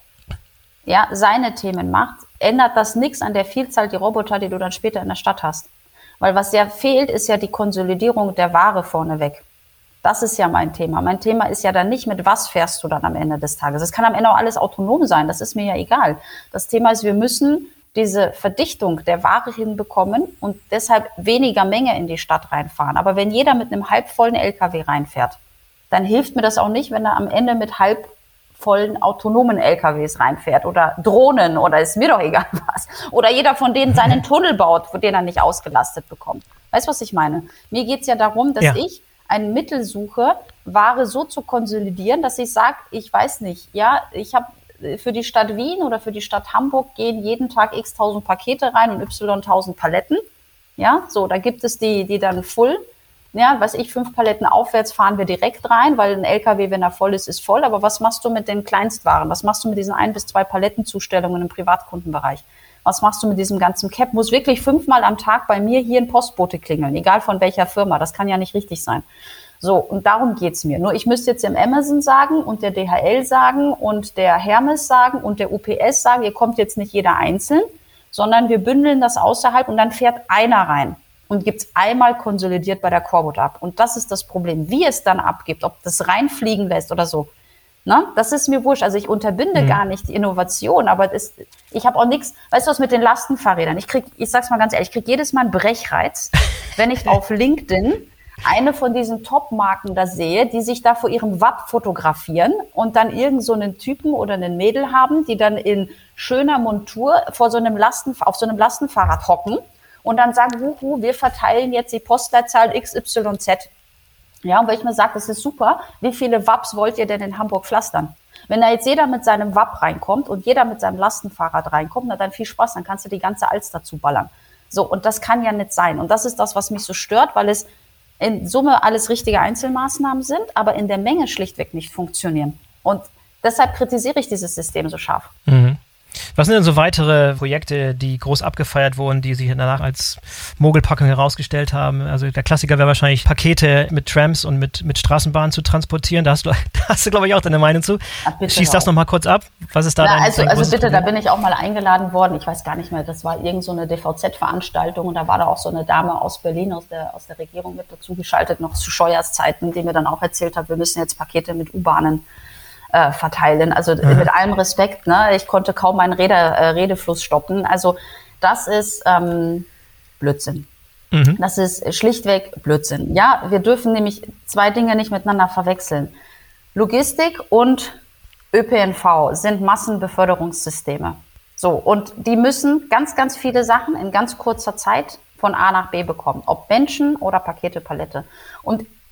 ja, seine Themen macht, ändert das nichts an der Vielzahl der Roboter, die du dann später in der Stadt hast. Weil was ja fehlt, ist ja die Konsolidierung der Ware vorneweg. Das ist ja mein Thema. Mein Thema ist ja dann nicht, mit was fährst du dann am Ende des Tages. Es kann am Ende auch alles autonom sein, das ist mir ja egal. Das Thema ist, wir müssen diese Verdichtung der Ware hinbekommen und deshalb weniger Menge in die Stadt reinfahren. Aber wenn jeder mit einem halbvollen L K W reinfährt, dann hilft mir das auch nicht, wenn er am Ende mit halb vollen autonomen L K Ws reinfährt oder Drohnen oder ist mir doch egal was. Oder jeder von denen seinen Tunnel baut, für den er nicht ausgelastet bekommt. Weißt du, was ich meine? Mir geht es ja darum, dass ja. ich ein Mittel suche, Ware so zu konsolidieren, dass ich sage, ich weiß nicht, ja, ich habe für die Stadt Wien oder für die Stadt Hamburg gehen jeden Tag x tausend Pakete rein und y tausend Paletten. Ja, so, da gibt es die, die dann full. Ja, weiß ich, fünf Paletten aufwärts fahren wir direkt rein, weil ein L K W, wenn er voll ist, ist voll. Aber was machst du mit den Kleinstwaren? Was machst du mit diesen ein bis zwei Palettenzustellungen im Privatkundenbereich? Was machst du mit diesem ganzen Cap? Muss wirklich fünfmal am Tag bei mir hier ein Postbote klingeln, egal von welcher Firma. Das kann ja nicht richtig sein. So, und darum geht's mir. Nur ich müsste jetzt dem Amazon sagen und der D H L sagen und der Hermes sagen und der U P S sagen, ihr kommt jetzt nicht jeder einzeln, sondern wir bündeln das außerhalb und dann fährt einer rein. Und gibt es einmal konsolidiert bei der Corbut ab. Und das ist das Problem. Wie es dann abgibt, ob das reinfliegen lässt oder so, ne? Das ist mir wurscht. Also ich unterbinde mhm. gar nicht die Innovation, aber das, ich habe auch nichts, weißt du was mit den Lastenfahrrädern? Ich krieg, ich sag's mal ganz ehrlich, ich krieg jedes Mal einen Brechreiz, wenn ich auf LinkedIn eine von diesen Top-Marken da sehe, die sich da vor ihrem Watt fotografieren und dann irgend so einen Typen oder einen Mädel haben, die dann in schöner Montur vor so einem Lasten, auf so einem Lastenfahrrad hocken. Und dann sagen, huhu, wir verteilen jetzt die Postleitzahl X Y Z. Ja, und wenn ich mir sage, das ist super, wie viele W A Ps wollt ihr denn in Hamburg pflastern? Wenn da jetzt jeder mit seinem W A P reinkommt und jeder mit seinem Lastenfahrrad reinkommt, na dann viel Spaß, dann kannst du die ganze Alster dazu ballern. So, und das kann ja nicht sein. Und das ist das, was mich so stört, weil es in Summe alles richtige Einzelmaßnahmen sind, aber in der Menge schlichtweg nicht funktionieren. Und deshalb kritisiere ich dieses System so scharf. Mhm. Was sind denn so weitere Projekte, die groß abgefeiert wurden, die sich danach als Mogelpackung herausgestellt haben? Also der Klassiker wäre wahrscheinlich, Pakete mit Trams und mit, mit Straßenbahnen zu transportieren. Da hast du, da hast du, glaube ich, auch deine Meinung zu. Ach, Schieß das nochmal kurz ab. Was ist da Na, dein, also, dein also bitte, Problem? Da bin ich auch mal eingeladen worden. Ich weiß gar nicht mehr, das war irgend so eine D V Z-Veranstaltung und da war da auch so eine Dame aus Berlin, aus der, aus der Regierung mit dazu geschaltet, noch zu Scheuers Zeiten, die mir dann auch erzählt hat, wir müssen jetzt Pakete mit U-Bahnen Äh, verteilen. Also mhm. mit allem Respekt, ne? Ich konnte kaum meinen Rede, äh, Redefluss stoppen. Also das ist ähm, Blödsinn. Mhm. Das ist schlichtweg Blödsinn. Ja, wir dürfen nämlich zwei Dinge nicht miteinander verwechseln. Logistik und Ö P N V sind Massenbeförderungssysteme. So, und die müssen ganz, ganz viele Sachen in ganz kurzer Zeit von A nach B bekommen. Ob Menschen oder Pakete, Palette. Und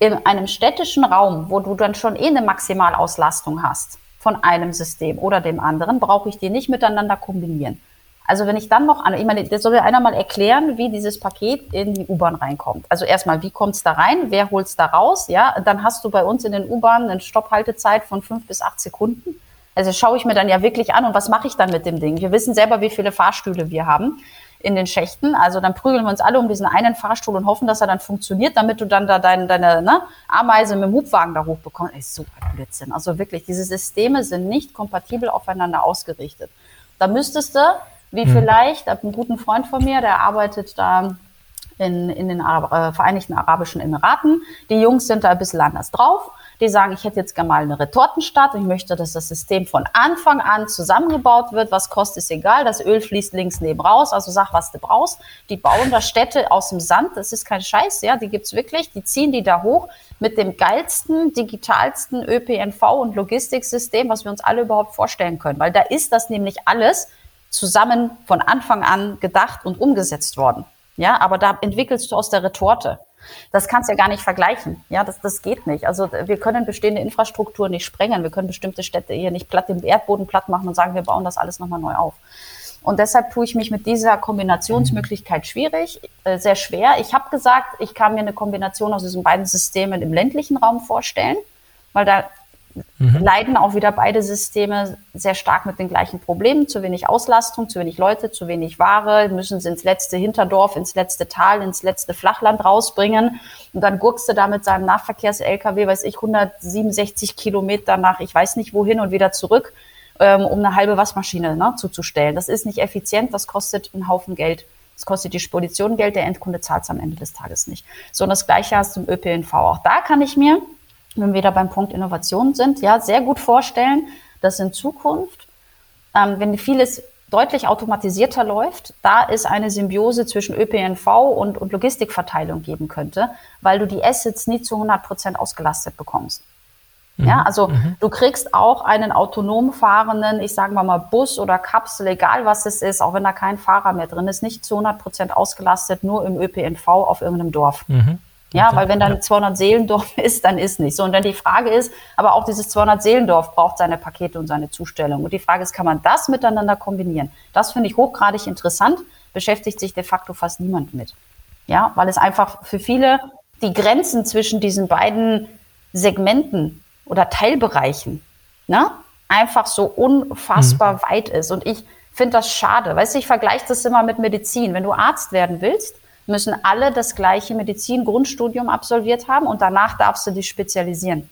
in einem städtischen Raum, wo du dann schon eh eine Maximalauslastung hast von einem System oder dem anderen, brauche ich die nicht miteinander kombinieren. Also wenn ich dann noch, an, ich meine, das soll mir einer mal erklären, wie dieses Paket in die U-Bahn reinkommt. Also erstmal, wie kommt es da rein, wer holt es da raus? Ja, dann hast du bei uns in den U-Bahnen eine Stopphaltezeit von fünf bis acht Sekunden. Also schaue ich mir dann ja wirklich an und was mache ich dann mit dem Ding? Wir wissen selber, wie viele Fahrstühle wir haben in den Schächten. Also dann prügeln wir uns alle um diesen einen Fahrstuhl und hoffen, dass er dann funktioniert, damit du dann da deine, deine ne, Ameise mit dem Hubwagen da hochbekommst. Ist so ein Blödsinn. Also wirklich, diese Systeme sind nicht kompatibel aufeinander ausgerichtet. Da müsstest du, wie hm. vielleicht, ich habe einen guten Freund von mir, der arbeitet da in, in den Arab- äh, Vereinigten Arabischen Emiraten. Die Jungs sind da ein bisschen anders drauf. Die sagen, ich hätte jetzt gerne mal eine Retortenstadt. Ich möchte, dass das System von Anfang an zusammengebaut wird. Was kostet, ist egal. Das Öl fließt links neben raus. Also sag, was du brauchst. Die bauen da Städte aus dem Sand. Das ist kein Scheiß, ja. Die gibt's wirklich. Die ziehen die da hoch mit dem geilsten, digitalsten Ö P N V- und Logistiksystem, was wir uns alle überhaupt vorstellen können. Weil da ist das nämlich alles zusammen von Anfang an gedacht und umgesetzt worden. Ja, aber da entwickelst du aus der Retorte. Das kannst du ja gar nicht vergleichen. Ja, das, das geht nicht. Also wir können bestehende Infrastruktur nicht sprengen. Wir können bestimmte Städte hier nicht platt im Erdboden platt machen und sagen, wir bauen das alles nochmal neu auf. Und deshalb tue ich mich mit dieser Kombinationsmöglichkeit schwierig, äh, sehr schwer. Ich habe gesagt, ich kann mir eine Kombination aus diesen beiden Systemen im ländlichen Raum vorstellen, weil da Mhm. leiden auch wieder beide Systeme sehr stark mit den gleichen Problemen. Zu wenig Auslastung, zu wenig Leute, zu wenig Ware, müssen sie ins letzte Hinterdorf, ins letzte Tal, ins letzte Flachland rausbringen. Und dann gurkst du da mit seinem Nahverkehrs-L K W, weiß ich, hundertsiebenundsechzig Kilometer nach, ich weiß nicht wohin und wieder zurück, ähm, um eine halbe Waschmaschine ne, zuzustellen. Das ist nicht effizient, das kostet einen Haufen Geld. Das kostet die Spedition Geld, der Endkunde zahlt es am Ende des Tages nicht. So, und das Gleiche hast du im Ö P N V. Auch da kann ich mir, wenn wir wieder beim Punkt Innovation sind, ja, sehr gut vorstellen, dass in Zukunft, ähm, wenn vieles deutlich automatisierter läuft, da es eine Symbiose zwischen Ö P N V und, und Logistikverteilung geben könnte, weil du die Assets nie zu hundert Prozent ausgelastet bekommst. Mhm. Ja, also mhm. du kriegst auch einen autonom fahrenden, ich sage mal mal Bus oder Kapsel, egal was es ist, auch wenn da kein Fahrer mehr drin ist, nicht zu hundert Prozent ausgelastet, nur im Ö P N V auf irgendeinem Dorf. Mhm. Ja, weil wenn dann zweihundert Seelendorf ist, dann ist nicht so. Und dann die Frage ist, aber auch dieses zweihundert Seelendorf braucht seine Pakete und seine Zustellung. Und die Frage ist, kann man das miteinander kombinieren? Das finde ich hochgradig interessant, beschäftigt sich de facto fast niemand mit. Ja, weil es einfach für viele die Grenzen zwischen diesen beiden Segmenten oder Teilbereichen, ne, einfach so unfassbar mhm. weit ist. Und ich finde das schade. Weißt du, ich vergleiche das immer mit Medizin. Wenn du Arzt werden willst, müssen alle das gleiche Medizin-Grundstudium absolviert haben und danach darfst du dich spezialisieren.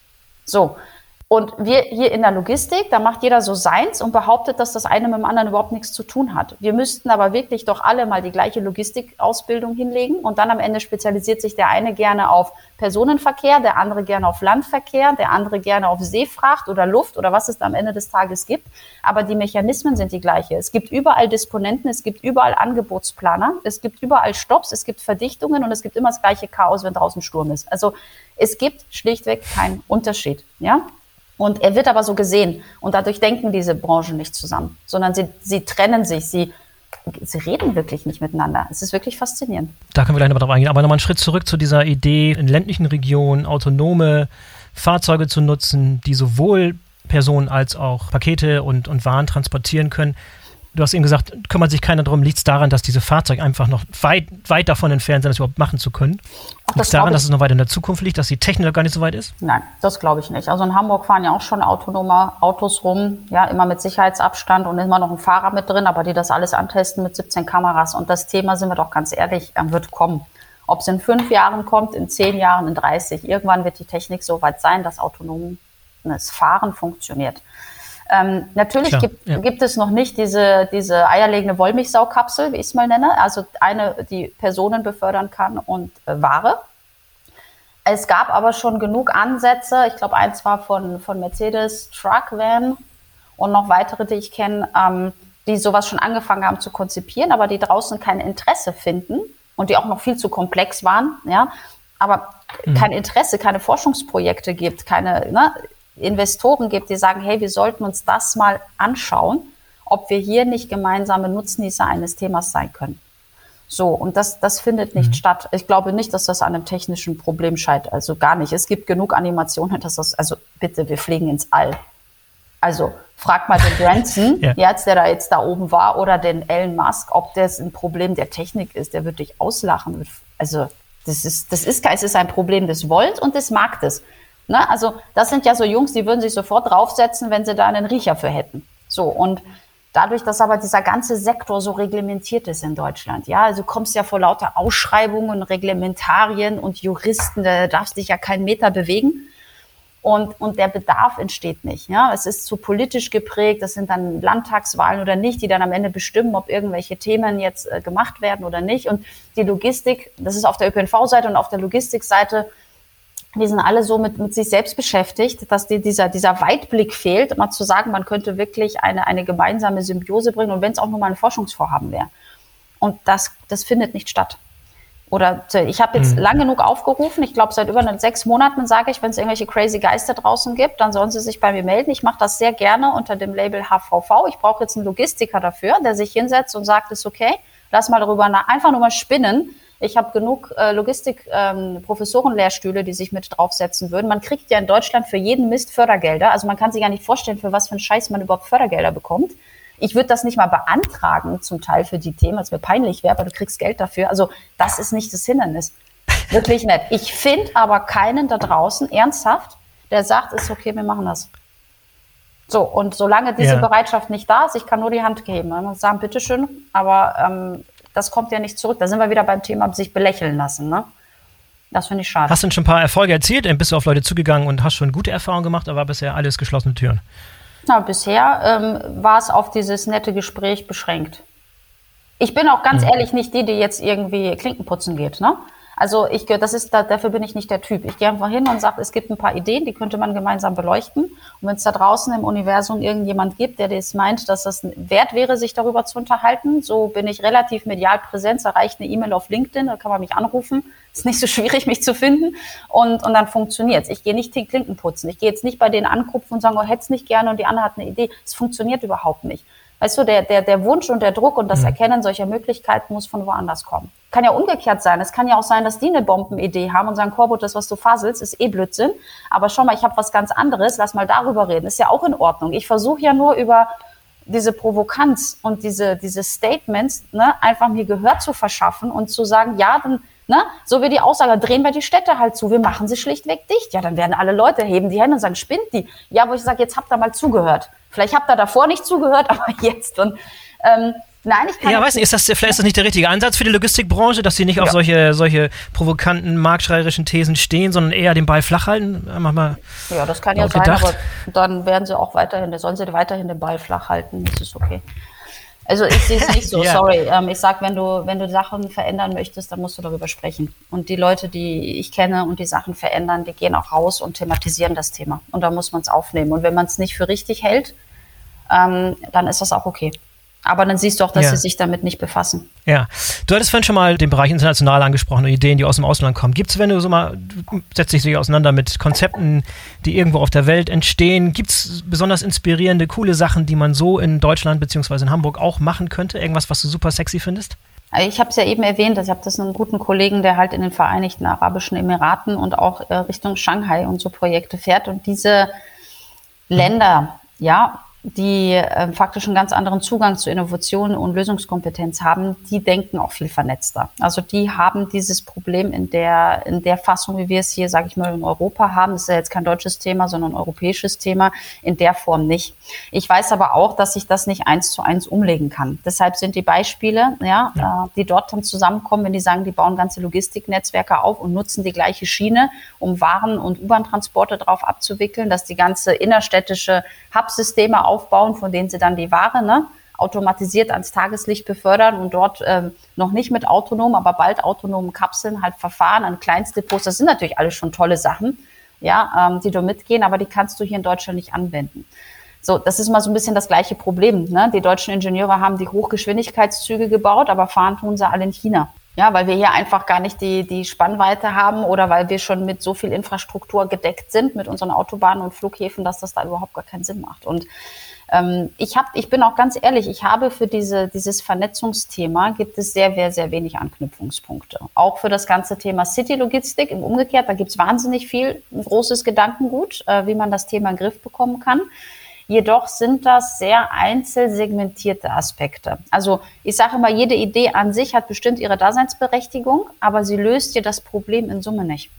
So. Und wir hier in der Logistik, da macht jeder so seins und behauptet, dass das eine mit dem anderen überhaupt nichts zu tun hat. Wir müssten aber wirklich doch alle mal die gleiche Logistikausbildung hinlegen und dann am Ende spezialisiert sich der eine gerne auf Personenverkehr, der andere gerne auf Landverkehr, der andere gerne auf Seefracht oder Luft oder was es da am Ende des Tages gibt. Aber die Mechanismen sind die gleiche. Es gibt überall Disponenten, es gibt überall Angebotsplaner, es gibt überall Stopps, es gibt Verdichtungen und es gibt immer das gleiche Chaos, wenn draußen Sturm ist. Also es gibt schlichtweg keinen Unterschied, ja? Und er wird aber so gesehen. Und dadurch denken diese Branchen nicht zusammen, sondern sie, sie trennen sich, sie, sie reden wirklich nicht miteinander. Es ist wirklich faszinierend. Da können wir gleich noch drauf eingehen. Aber nochmal einen Schritt zurück zu dieser Idee, in ländlichen Regionen autonome Fahrzeuge zu nutzen, die sowohl Personen als auch Pakete und, und Waren transportieren können. Du hast eben gesagt, kümmert sich keiner darum. Liegt es daran, dass diese Fahrzeuge einfach noch weit, weit davon entfernt sind, das überhaupt machen zu können? Liegt es daran, dass es noch weit in der Zukunft liegt, dass die Technik noch gar nicht so weit ist? Nein, das glaube ich nicht. Also in Hamburg fahren ja auch schon autonome Autos rum, ja, immer mit Sicherheitsabstand und immer noch ein Fahrer mit drin, aber die das alles antesten mit siebzehn Kameras. Und das Thema, sind wir doch ganz ehrlich, wird kommen. Ob es in fünf Jahren kommt, in zehn Jahren, in dreißig, irgendwann wird die Technik so weit sein, dass autonomes Fahren funktioniert. Ähm, natürlich Klar, gibt, ja. gibt es noch nicht diese, diese eierlegende Wollmilchsaukapsel, wie ich es mal nenne, also eine, die Personen befördern kann und äh, Ware. Es gab aber schon genug Ansätze, ich glaube, eins war von, von Mercedes Truck Van und noch weitere, die ich kenne, ähm, die sowas schon angefangen haben zu konzipieren, aber die draußen kein Interesse finden und die auch noch viel zu komplex waren, ja, aber mhm. kein Interesse, keine Forschungsprojekte gibt, keine, ne, Investoren gibt, die sagen, hey, wir sollten uns das mal anschauen, ob wir hier nicht gemeinsame Nutznießer eines Themas sein können. So, und das, das findet nicht Mhm. statt. Ich glaube nicht, dass das an einem technischen Problem scheitert. Also gar nicht. Es gibt genug Animationen, dass das, also bitte, wir fliegen ins All. Also frag mal den Branson, Ja. jetzt, der da jetzt da oben war, oder den Elon Musk, ob das ein Problem der Technik ist. Der wird dich auslachen. Also das ist, das ist, es ist ein Problem des Wollens und des Marktes. Ne? Also das sind ja so Jungs, die würden sich sofort draufsetzen, wenn sie da einen Riecher für hätten. So, und dadurch, dass aber dieser ganze Sektor so reglementiert ist in Deutschland, ja, also du kommst ja vor lauter Ausschreibungen, Reglementarien und Juristen, da darfst dich ja keinen Meter bewegen. Und, und der Bedarf entsteht nicht. Ja? Es ist zu politisch geprägt, das sind dann Landtagswahlen oder nicht, die dann am Ende bestimmen, ob irgendwelche Themen jetzt äh, gemacht werden oder nicht. Und die Logistik, das ist auf der Ö P N V-Seite und auf der Logistikseite, die sind alle so mit, mit sich selbst beschäftigt, dass die, dieser, dieser Weitblick fehlt, mal zu sagen, man könnte wirklich eine, eine gemeinsame Symbiose bringen und wenn es auch nur mal ein Forschungsvorhaben wäre. Und das, das findet nicht statt. Oder ich habe jetzt mhm. lang genug aufgerufen, ich glaube seit über sechs Monaten sage ich, wenn es irgendwelche crazy Geister draußen gibt, dann sollen sie sich bei mir melden. Ich mache das sehr gerne unter dem Label H V V. Ich brauche jetzt einen Logistiker dafür, der sich hinsetzt und sagt, ist okay, lass mal darüber nach, einfach nur mal spinnen. Ich habe genug äh, Logistik-Professorenlehrstühle, ähm, die sich mit draufsetzen würden. Man kriegt ja in Deutschland für jeden Mist Fördergelder. Also man kann sich gar nicht vorstellen, für was für einen Scheiß man überhaupt Fördergelder bekommt. Ich würde das nicht mal beantragen, zum Teil für die Themen, als mir peinlich wäre, aber du kriegst Geld dafür. Also das ist nicht das Hindernis. Wirklich nicht. Ich finde aber keinen da draußen ernsthaft, der sagt, ist okay, wir machen das. So, und solange diese ja. Bereitschaft nicht da ist, ich kann nur die Hand geben. Man muss sagen, bitteschön, aber ähm, das kommt ja nicht zurück. Da sind wir wieder beim Thema, sich belächeln lassen. Ne? Das finde ich schade. Hast du denn schon ein paar Erfolge erzielt? Bist du auf Leute zugegangen und hast schon gute Erfahrungen gemacht, aber bisher alles geschlossene Türen? Na, bisher ähm, war es auf dieses nette Gespräch beschränkt. Ich bin auch ganz mhm. ehrlich nicht die, die jetzt irgendwie Klinken putzen geht. Ne? Also ich, das ist, dafür bin ich nicht der Typ. Ich gehe einfach hin und sage, es gibt ein paar Ideen, die könnte man gemeinsam beleuchten. Und wenn es da draußen im Universum irgendjemand gibt, der das meint, dass das wert wäre, sich darüber zu unterhalten, so bin ich relativ medial präsent. Da reicht eine E-Mail auf LinkedIn, da kann man mich anrufen. Ist nicht so schwierig, mich zu finden. Und, und dann funktioniert es. Ich gehe nicht den Klinken putzen. Ich gehe jetzt nicht bei denen anklopfen und sagen, oh, hätt's nicht gerne und die andere hat eine Idee. Es funktioniert überhaupt nicht. Weißt du, der, der, der Wunsch und der Druck und das Erkennen solcher Möglichkeiten muss von woanders kommen. Kann ja umgekehrt sein. Es kann ja auch sein, dass die eine Bombenidee haben und sagen, Korbut, das, was du faselst, ist eh Blödsinn. Aber schau mal, ich habe was ganz anderes, lass mal darüber reden. Ist ja auch in Ordnung. Ich versuche ja nur über diese Provokanz und diese, diese Statements, ne, einfach mir Gehör zu verschaffen und zu sagen, ja, dann, ne, so wie die Aussage, drehen wir die Städte halt zu, wir machen sie schlichtweg dicht. Ja, dann werden alle Leute heben die Hände und sagen, spinnt die? Ja, wo ich sage, jetzt habt ihr mal zugehört. Vielleicht habt ihr davor nicht zugehört, aber jetzt. Und ähm, nein, ich kann ja, weiß nicht, ist das, vielleicht ist das nicht der richtige Ansatz für die Logistikbranche, dass sie nicht ja. auf solche, solche provokanten, marktschreierischen Thesen stehen, sondern eher den Ball flach halten? Mal ja, das kann ja sein, gedacht. Aber dann werden sie auch weiterhin, sollen sie weiterhin den Ball flach halten, das ist okay. Also ich sehe es nicht so, ja. sorry. Ähm, ich sag, wenn du, wenn du Sachen verändern möchtest, dann musst du darüber sprechen. Und die Leute, die ich kenne und die Sachen verändern, die gehen auch raus und thematisieren das Thema. Und da muss man es aufnehmen. Und wenn man es nicht für richtig hält, ähm, dann ist das auch okay. Aber dann siehst du auch, dass ja. sie sich damit nicht befassen. Ja, du hattest vorhin schon mal den Bereich international angesprochen, Ideen, die aus dem Ausland kommen. Gibt es, wenn du so mal, du setzt dich auseinander mit Konzepten, die irgendwo auf der Welt entstehen, gibt es besonders inspirierende, coole Sachen, die man so in Deutschland bzw. in Hamburg auch machen könnte? Irgendwas, was du super sexy findest? Ich habe es ja eben erwähnt, ich habe das einen guten Kollegen, der halt in den Vereinigten Arabischen Emiraten und auch äh, Richtung Shanghai und so Projekte fährt. Und diese Länder, ja, die äh, faktisch einen ganz anderen Zugang zu Innovation und Lösungskompetenz haben, die denken auch viel vernetzter. Also die haben dieses Problem in der in der Fassung, wie wir es hier, sage ich mal, in Europa haben. Das ist ja jetzt kein deutsches Thema, sondern ein europäisches Thema, in der Form nicht. Ich weiß aber auch, dass ich das nicht eins zu eins umlegen kann. Deshalb sind die Beispiele, ja, ja. Äh, die dort dann zusammenkommen, wenn die sagen, die bauen ganze Logistiknetzwerke auf und nutzen die gleiche Schiene, um Waren- und U-Bahn-Transporte drauf abzuwickeln, dass die ganze innerstädtische Hubsysteme aufbauen, von denen sie dann die Ware ne, automatisiert ans Tageslicht befördern und dort ähm, noch nicht mit autonomen, aber bald autonomen Kapseln halt verfahren an Kleinstdepots. Das sind natürlich alles schon tolle Sachen, ja, ähm, die da mitgehen, aber die kannst du hier in Deutschland nicht anwenden. So, das ist mal so ein bisschen das gleiche Problem. Ne? Die deutschen Ingenieure haben die Hochgeschwindigkeitszüge gebaut, aber fahren tun sie alle in China. Ja, weil wir hier einfach gar nicht die, die Spannweite haben oder weil wir schon mit so viel Infrastruktur gedeckt sind, mit unseren Autobahnen und Flughäfen, dass das da überhaupt gar keinen Sinn macht. Und Ähm, ich, hab, ich bin auch ganz ehrlich, ich habe für diese, dieses Vernetzungsthema gibt es sehr, sehr, sehr wenig Anknüpfungspunkte. Auch für das ganze Thema City-Logistik im Umgekehrt, da gibt es wahnsinnig viel, ein großes Gedankengut, äh, wie man das Thema in den Griff bekommen kann. Jedoch sind das sehr einzelsegmentierte Aspekte. Also ich sage immer, jede Idee an sich hat bestimmt ihre Daseinsberechtigung, aber sie löst dir das Problem in Summe nicht.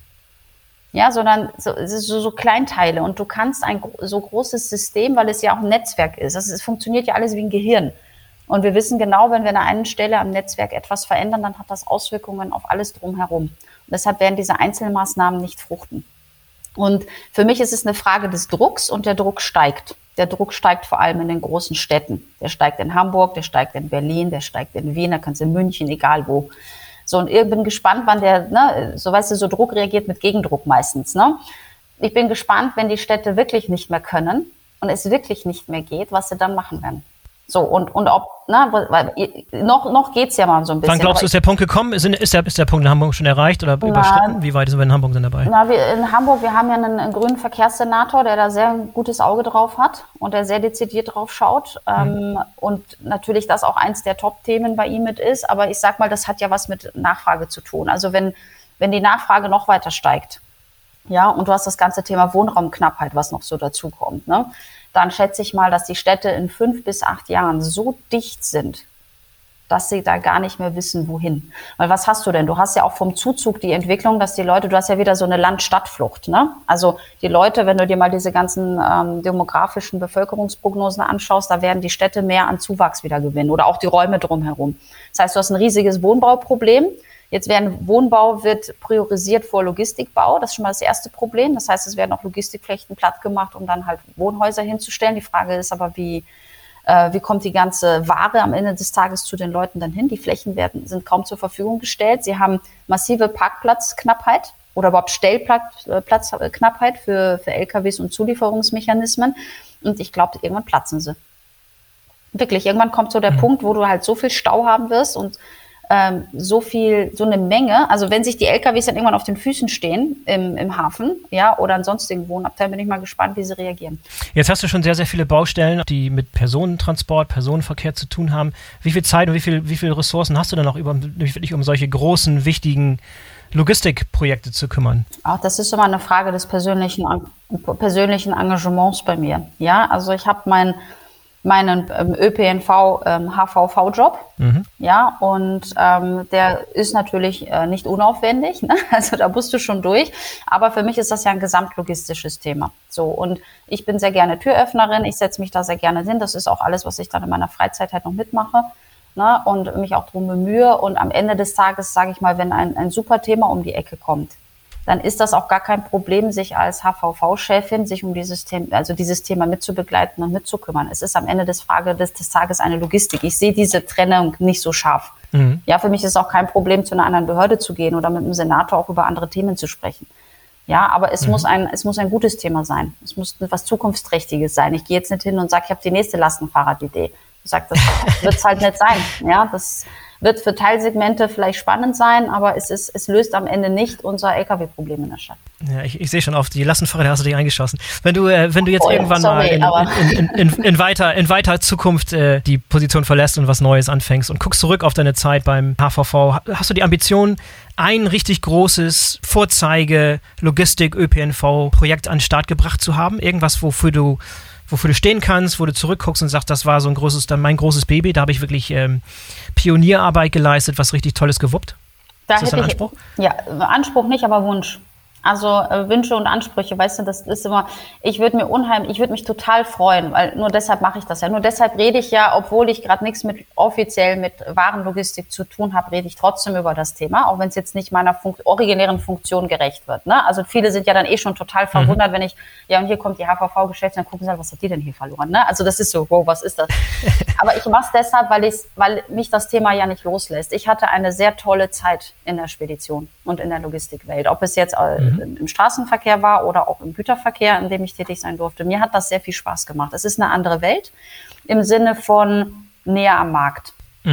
Ja, sondern so, so, so Kleinteile. Und du kannst ein so großes System, weil es ja auch ein Netzwerk ist. Also es funktioniert ja alles wie ein Gehirn. Und wir wissen genau, wenn wir an einer Stelle am Netzwerk etwas verändern, dann hat das Auswirkungen auf alles drumherum. Und deshalb werden diese Einzelmaßnahmen nicht fruchten. Und für mich ist es eine Frage des Drucks und der Druck steigt. Der Druck steigt vor allem in den großen Städten. Der steigt in Hamburg, der steigt in Berlin, der steigt in Wien, da kannst du in München, egal wo. So, und ich bin gespannt, wann der, ne, so weißt du, so Druck reagiert mit Gegendruck meistens, ne? Ich bin gespannt, wenn die Städte wirklich nicht mehr können und es wirklich nicht mehr geht, was sie dann machen werden. So, und, und ob, ne, weil, noch, noch geht's ja mal so ein bisschen. Wann glaubst du, ist der Punkt gekommen? Ist, ist, der, ist der Punkt in Hamburg schon erreicht oder na, überschritten? Wie weit sind wir in Hamburg denn dabei? Na, wir in Hamburg, wir haben ja einen, einen grünen Verkehrssenator, der da sehr ein gutes Auge drauf hat und der sehr dezidiert drauf schaut. Mhm. Ähm, und natürlich das auch eins der Top-Themen bei ihm mit ist. Aber ich sag mal, das hat ja was mit Nachfrage zu tun. Also wenn, wenn die Nachfrage noch weiter steigt, ja, und du hast das ganze Thema Wohnraumknappheit, was noch so dazu kommt, ne? Dann schätze ich mal, dass die Städte in fünf bis acht Jahren so dicht sind, dass sie da gar nicht mehr wissen, wohin. Weil was hast du denn? Du hast ja auch vom Zuzug die Entwicklung, dass die Leute, du hast ja wieder so eine Land-Stadt-Flucht, ne? Also die Leute, wenn du dir mal diese ganzen ähm, demografischen Bevölkerungsprognosen anschaust, da werden die Städte mehr an Zuwachs wieder gewinnen oder auch die Räume drumherum. Das heißt, du hast ein riesiges Wohnbauproblem. Jetzt werden Wohnbau wird priorisiert vor Logistikbau. Das ist schon mal das erste Problem. Das heißt, es werden auch Logistikflächen platt gemacht, um dann halt Wohnhäuser hinzustellen. Die Frage ist aber, wie, äh, wie kommt die ganze Ware am Ende des Tages zu den Leuten dann hin? Die Flächen werden, sind kaum zur Verfügung gestellt. Sie haben massive Parkplatzknappheit oder überhaupt Stellplatzknappheit für, für L K Ws und Zulieferungsmechanismen. Und ich glaube, irgendwann platzen sie. Wirklich, irgendwann kommt so der mhm. Punkt, wo du halt so viel Stau haben wirst und ähm, so viel, so eine Menge. Also wenn sich die L K Ws dann irgendwann auf den Füßen stehen im, im Hafen, ja, oder an sonstigen Wohnabteilen, bin ich mal gespannt, wie sie reagieren. Jetzt hast du schon sehr, sehr viele Baustellen, die mit Personentransport, Personenverkehr zu tun haben. Wie viel Zeit und wie viel, wie viele Ressourcen hast du denn noch, über, dich um solche großen, wichtigen Logistikprojekte zu kümmern? Auch das ist immer eine Frage des persönlichen, persönlichen Engagements bei mir. Ja, also ich habe mein meinen ähm, Ö P N V ähm, H V V-Job, mhm. ja, und ähm, der ist natürlich äh, nicht unaufwendig, ne? Also da musst du schon durch, aber für mich ist das ja ein gesamtlogistisches Thema. So, und ich bin sehr gerne Türöffnerin, ich setze mich da sehr gerne hin, das ist auch alles, was ich dann in meiner Freizeit halt noch mitmache, ne? Und mich auch drum bemühe, und am Ende des Tages, sage ich mal, wenn ein, ein super Thema um die Ecke kommt, dann ist das auch gar kein Problem, sich als H V V-Chefin sich um dieses Thema, also dieses Thema mitzubegleiten und mitzukümmern. Es ist am Ende des Frage des, des Tages eine Logistik. Ich sehe diese Trennung nicht so scharf. Mhm. Ja, für mich ist es auch kein Problem, zu einer anderen Behörde zu gehen oder mit dem Senator auch über andere Themen zu sprechen. Ja, aber es mhm. muss ein, es muss ein gutes Thema sein. Es muss etwas Zukunftsträchtiges sein. Ich gehe jetzt nicht hin und sage, ich habe die nächste Lastenfahrradidee. Ich sage, das wird es halt nicht sein. Ja, das wird für Teilsegmente vielleicht spannend sein, aber es ist, es löst am Ende nicht unser L K W-Problem in der Stadt. Ja, ich, ich sehe schon, auf die Lastenfahrräder hast du dich eingeschossen. Wenn du, äh, wenn du jetzt oh, irgendwann sorry, mal in, in, in, in, in, weiter, in weiter Zukunft äh, die Position verlässt und was Neues anfängst und guckst zurück auf deine Zeit beim H V V, hast du die Ambition, ein richtig großes Vorzeige-Logistik-Ö P N V-Projekt an den Start gebracht zu haben? Irgendwas, wofür du wofür du stehen kannst, wo du zurückguckst und sagst, das war so ein großes, dann mein großes Baby, da habe ich wirklich ähm, Pionierarbeit geleistet, was richtig Tolles gewuppt? Da ist das ein Anspruch? Ich, ja, Anspruch nicht, aber Wunsch. Also äh, Wünsche und Ansprüche, weißt du, das ist immer, ich würde mir unheimlich, ich würde mich total freuen, weil nur deshalb mache ich das ja. Nur deshalb rede ich ja, obwohl ich gerade nichts mit offiziell mit Warenlogistik zu tun habe, rede ich trotzdem über das Thema, auch wenn es jetzt nicht meiner Fun- originären Funktion gerecht wird. Ne? Also viele sind ja dann eh schon total verwundert, mhm. wenn ich, ja, und hier kommt die H V V-Geschäfte, dann gucken sie halt, was hat die denn hier verloren? Ne? Also das ist so, wow, was ist das? Aber ich mache es deshalb, weil, ich's, weil mich das Thema ja nicht loslässt. Ich hatte eine sehr tolle Zeit in der Spedition und in der Logistikwelt, ob es jetzt äh, mhm. im Straßenverkehr war oder auch im Güterverkehr, in dem ich tätig sein durfte. Mir hat das sehr viel Spaß gemacht. Es ist eine andere Welt im Sinne von näher am Markt. Mhm.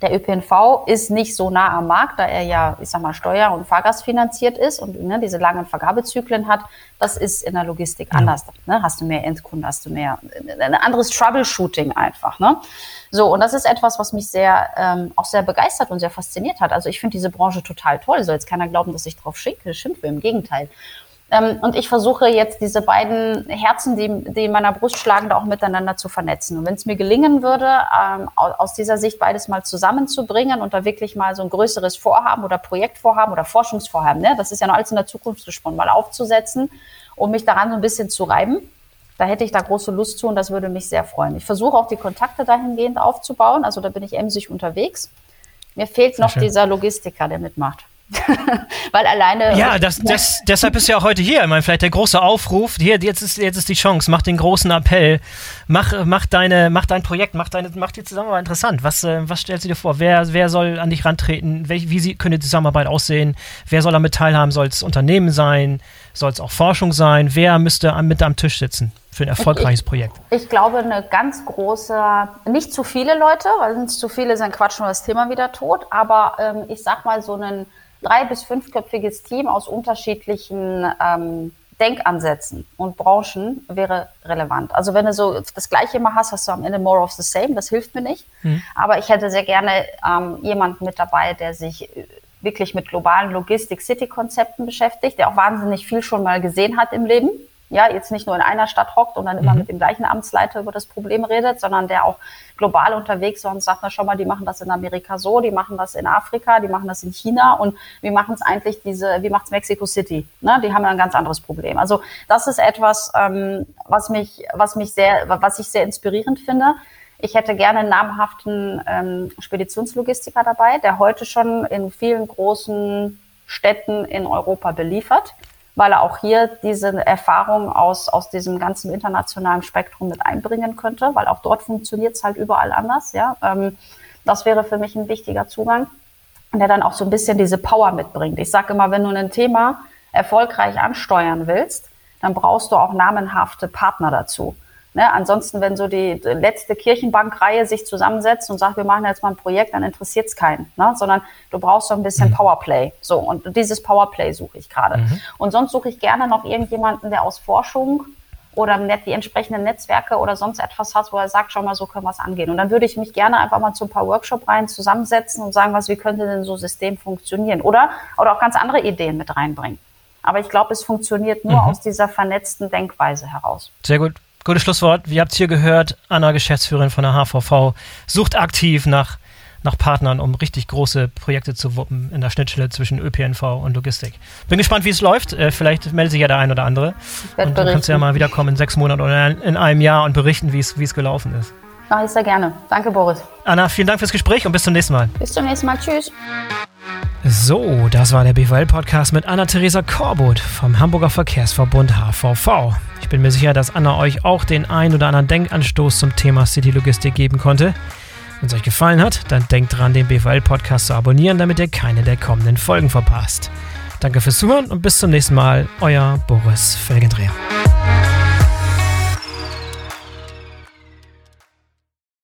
Der Ö P N V ist nicht so nah am Markt, da er ja, ich sag mal, steuer- und fahrgastfinanziert ist und ne, diese langen Vergabezyklen hat. Das ist in der Logistik ja. anders. Ne? Hast du mehr Endkunden, hast du mehr, ein anderes Troubleshooting einfach. Ne? So, und das ist etwas, was mich sehr, ähm, auch sehr begeistert und sehr fasziniert hat. Also ich finde diese Branche total toll. Soll jetzt keiner glauben, dass ich drauf schimpfe, im Gegenteil. Und ich versuche jetzt diese beiden Herzen, die, die in meiner Brust schlagen, da auch miteinander zu vernetzen. Und wenn es mir gelingen würde, ähm, aus dieser Sicht beides mal zusammenzubringen und da wirklich mal so ein größeres Vorhaben oder Projektvorhaben oder Forschungsvorhaben, ne, das ist ja noch alles in der Zukunft gesponnen, mal aufzusetzen, um mich daran so ein bisschen zu reiben, da hätte ich da große Lust zu und das würde mich sehr freuen. Ich versuche auch die Kontakte dahingehend aufzubauen, also da bin ich emsig unterwegs. Mir fehlt noch dieser Logistiker, der mitmacht. Weil alleine... Ja, das, das, deshalb ist ja auch heute hier. Ich meine, vielleicht der große Aufruf. Hier, jetzt ist, jetzt ist die Chance. Mach den großen Appell. Mach, mach, deine, mach dein Projekt, mach, deine, mach die Zusammenarbeit interessant. Was, äh, was stellst du dir vor? Wer, wer soll an dich rantreten? Wie, wie sie, könnte die Zusammenarbeit aussehen? Wer soll damit teilhaben? Soll es Unternehmen sein? Soll es auch Forschung sein? Wer müsste mit am Tisch sitzen für ein erfolgreiches ich, Projekt? Ich glaube, eine ganz große, nicht zu viele Leute, weil wenn es zu viele sind, quatschen wir das Thema wieder tot. Aber ähm, ich sag mal, so ein drei- bis fünfköpfiges Team aus unterschiedlichen ähm, Denkansätzen und Branchen wäre relevant. Also wenn du so das Gleiche immer hast, hast du am Ende more of the same, das hilft mir nicht. Mhm. Aber ich hätte sehr gerne ähm, jemanden mit dabei, der sich wirklich mit globalen Logistik-City-Konzepten beschäftigt, der auch wahnsinnig viel schon mal gesehen hat im Leben. Ja, jetzt nicht nur in einer Stadt hockt und dann immer mhm. mit dem gleichen Amtsleiter über das Problem redet, sondern der auch global unterwegs ist und sagt, na schau mal, die machen das in Amerika so, die machen das in Afrika, die machen das in China und wie machen es eigentlich diese, wie macht's Mexico City? Ne? Die haben ja ein ganz anderes Problem. Also das ist etwas, ähm, was mich, was mich sehr, was ich sehr inspirierend finde. Ich hätte gerne einen namhaften ähm, Speditionslogistiker dabei, der heute schon in vielen großen Städten in Europa beliefert, weil er auch hier diese Erfahrung aus, aus diesem ganzen internationalen Spektrum mit einbringen könnte, weil auch dort funktioniert es halt überall anders. Ja, ähm, das wäre für mich ein wichtiger Zugang, der dann auch so ein bisschen diese Power mitbringt. Ich sage immer, wenn du ein Thema erfolgreich ansteuern willst, dann brauchst du auch namenhafte Partner dazu. Ne, ansonsten, wenn so die letzte Kirchenbankreihe sich zusammensetzt und sagt, wir machen jetzt mal ein Projekt, dann interessiert es keinen, ne? Sondern du brauchst so ein bisschen mhm. Powerplay. So, und dieses Powerplay suche ich gerade. Mhm. Und sonst suche ich gerne noch irgendjemanden, der aus Forschung oder die entsprechenden Netzwerke oder sonst etwas hat, wo er sagt, schau mal, so können wir es angehen. Und dann würde ich mich gerne einfach mal zu ein paar Workshop-Reihen zusammensetzen und sagen, was, wie könnte denn so ein System funktionieren? Oder, oder auch ganz andere Ideen mit reinbringen. Aber ich glaube, es funktioniert nur mhm. aus dieser vernetzten Denkweise heraus. Sehr gut. Gutes Schlusswort. Ihr habt es hier gehört, Anna, Geschäftsführerin von der H V V, sucht aktiv nach, nach Partnern, um richtig große Projekte zu wuppen in der Schnittstelle zwischen Ö P N V und Logistik. Bin gespannt, wie es läuft. Äh, vielleicht meldet sich ja der ein oder andere. Und dann kannst du ja mal wiederkommen in sechs Monaten oder in einem Jahr und berichten, wie es wie es gelaufen ist. Mache ich sehr gerne. Danke, Boris. Anna, vielen Dank fürs Gespräch und bis zum nächsten Mal. Bis zum nächsten Mal. Tschüss. So, das war der B V L-Podcast mit Anna-Theresa Corbuth vom Hamburger Verkehrsverbund H V V. Ich bin mir sicher, dass Anna euch auch den ein oder anderen Denkanstoß zum Thema City-Logistik geben konnte. Wenn es euch gefallen hat, dann denkt dran, den B V L-Podcast zu abonnieren, damit ihr keine der kommenden Folgen verpasst. Danke fürs Zuhören und bis zum nächsten Mal. Euer Boris Felgendreher.